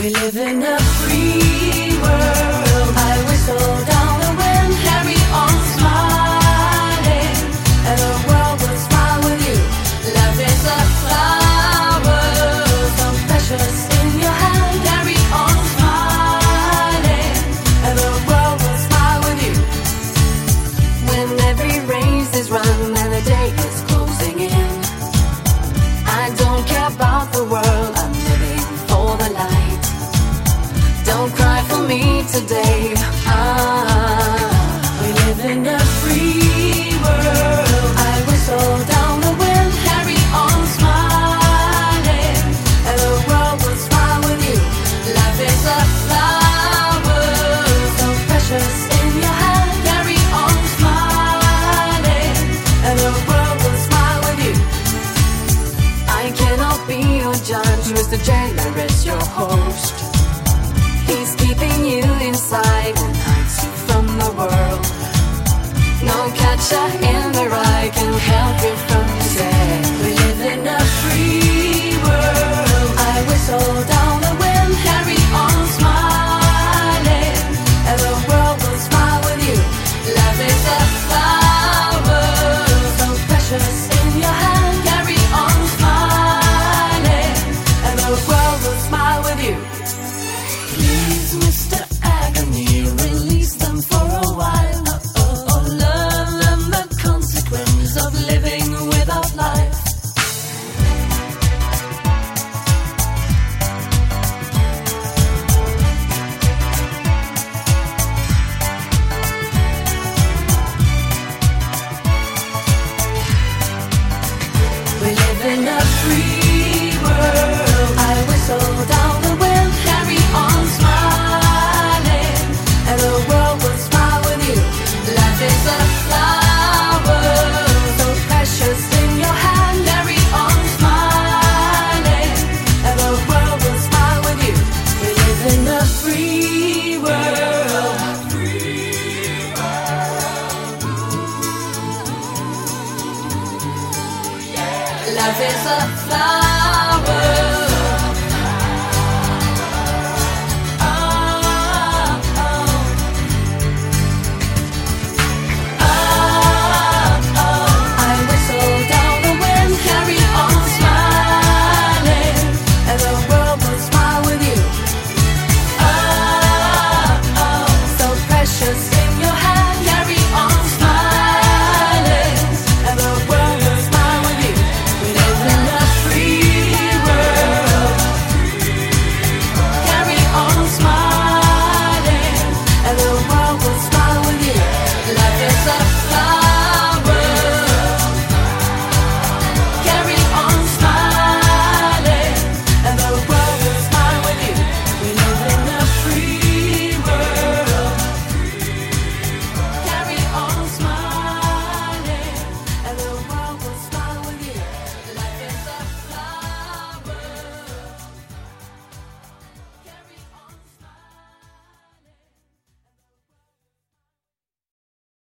We live in a free world. I whistle down the wind, carry on smiling, and the world will smile with you. Life is a flower, so precious in your hand. Carry on smiling, and the world will smile with you. When every race is run and the day is closing in, I don't care about the world, I'm living for the light. Don't cry for me today. We live in a free world. I whistle down the wind, carry on smiling, and the world will smile with you. Life is a flower, so precious in your hand. Carry on smiling, and the world will smile with you. I cannot be your judge, Mr. Jailer is your host. He's keeping you inside and hides you from the world. No catcher in the rye can help you from the dead. We live in a free world. I whistle down the wind, carry on smiling, and the world will smile with you. Life is a flower, so precious in your hand. Carry on smiling, and the world will smile with you. Please, Mr. Agony, release them for a while. Learn them the consequence of living without life. We live in a free world. I whistle down the wind, carry on smiling, and the world will smile with you. Life is a flower, so precious in your hand. Carry on smiling, and the world will smile with you. We live in a free world. Life is a flower.